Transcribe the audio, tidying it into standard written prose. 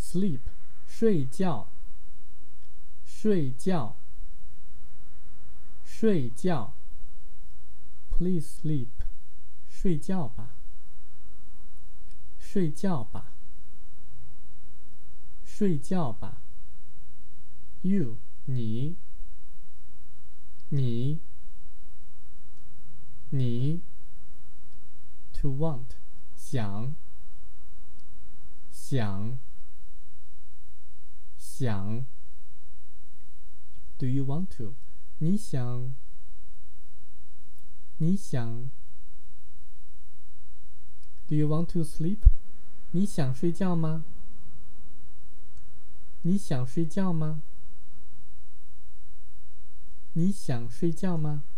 sleep 睡觉，睡觉，睡觉。Please sleep 睡觉吧，睡觉吧，睡觉吧。You 你，你，你。To want 想，想，想。Do you want to 你想，你想。Do you want to sleep 你想睡觉吗？你想睡觉吗？你想睡觉吗？